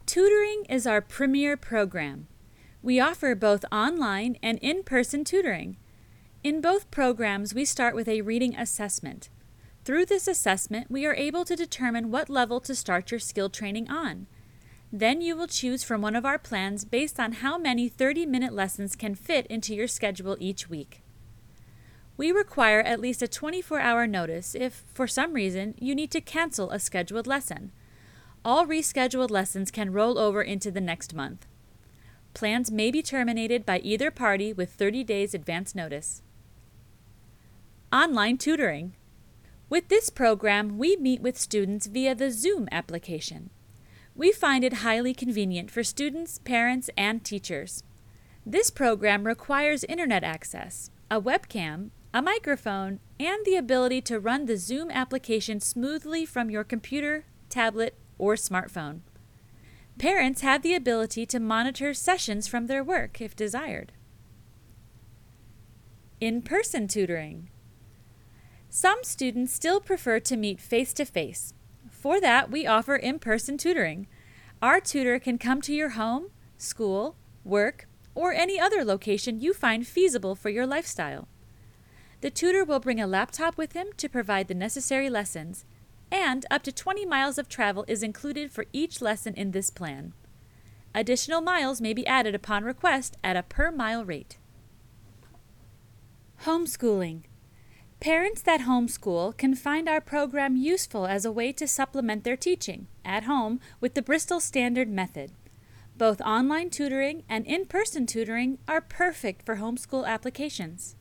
Tutoring is our premier program. We offer both online and in-person tutoring. In both programs, we start with a reading assessment. Through this assessment, we are able to determine what level to start your skill training on. Then you will choose from one of our plans based on how many 30-minute lessons can fit into your schedule each week. We require at least a 24-hour notice if, for some reason, you need to cancel a scheduled lesson. All rescheduled lessons can roll over into the next month. Plans may be terminated by either party with 30 days advance notice. Online tutoring. With this program, we meet with students via the Zoom application. We find it highly convenient for students, parents, and teachers. This program requires internet access, a webcam, a microphone, and the ability to run the Zoom application smoothly from your computer, tablet, or smartphone. Parents have the ability to monitor sessions from their work if desired. In-person tutoring. Some students still prefer to meet face-to-face. For that, we offer in-person tutoring. Our tutor can come to your home, school, work, or any other location you find feasible for your lifestyle. The tutor will bring a laptop with him to provide the necessary lessons, and up to 20 miles of travel is included for each lesson in this plan. Additional miles may be added upon request at a per-mile rate. Homeschooling. Parents that homeschool can find our program useful as a way to supplement their teaching at home with the Bristol Standard Method. Both online tutoring and in-person tutoring are perfect for homeschool applications.